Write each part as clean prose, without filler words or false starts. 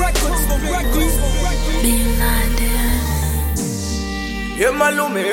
Malume.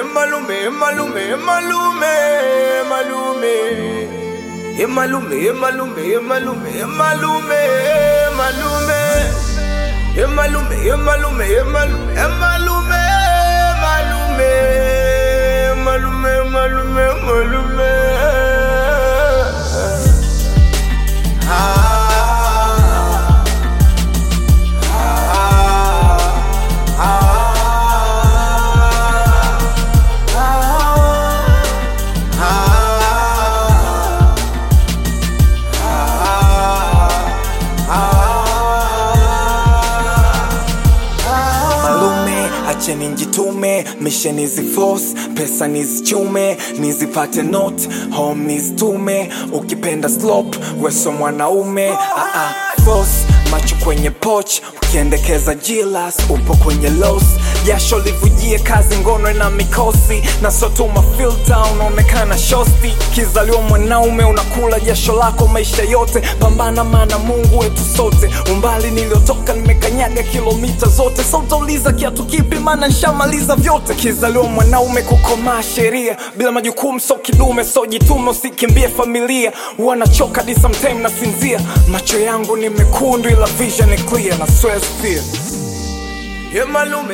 Ache ninjitume, mission nizi force, pesa nizichume, nizipate note, home nizitume, ukipenda slope, weso mwanaume, force, macho kwenye poch, ukiendekeza jilas, upo kwenye loss, jasho livujie kazi ngono na mikosi, na sotuma filter, unaonekana shosti, kizaliwa mwanaume unakula jasho lako maisha yote, pambana maana Mungu wetu sote, umbali niliotoka nimekanyaga kilomita zote, so utauliza kiatu kipi maana nshamaliza vyote, kizaliwa mwanaume kukomaa sheria, bila majukumu so kidume, so jitume usikimbie familia, wanachoka di sometime na sinzia, macho yangu ni mekundu ila vision ni clear, na swear fear. Malume.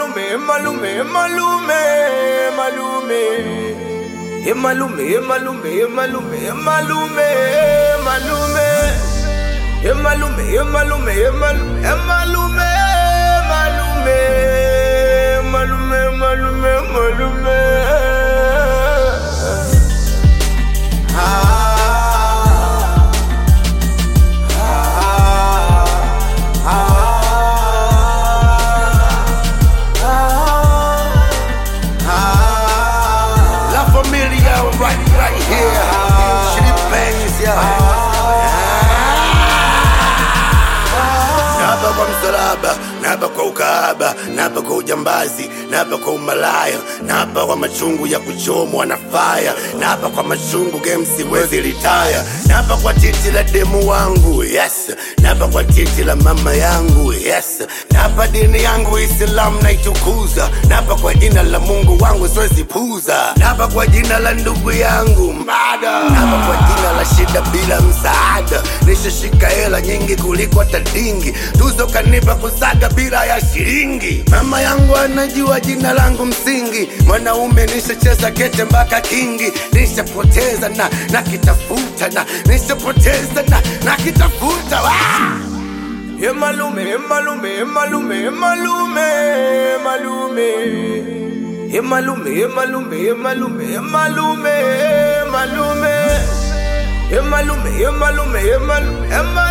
Right here, shit bangs, Napa kwa msalaba, napa kwa ukahaba, napa kwa ujambazi, napa kwa umalaya, napa kwa machungu ya kuchomwa na fire, napa kwa machungu game siwezi retire, napa kwa titi la demu wangu, yes, napa kwa titi la mama yangu, yes, napa dini yangu Islam naitukuza, napa kwa jina la Mungu wangu siwezi puza, napa kwa jina la ndugu yangu Mbada, napa kwa jina la shida bila msaada, nishashika hela nyingi kuliko tadingi, tuzo kanipa kusaga bila ya shilingi, mama yangu anajua jina langu msingi, mwanaume nishacheza kete mpaka kingi, nishapoteza na kitafuta nishapoteza na kitafuta Malume. Malume.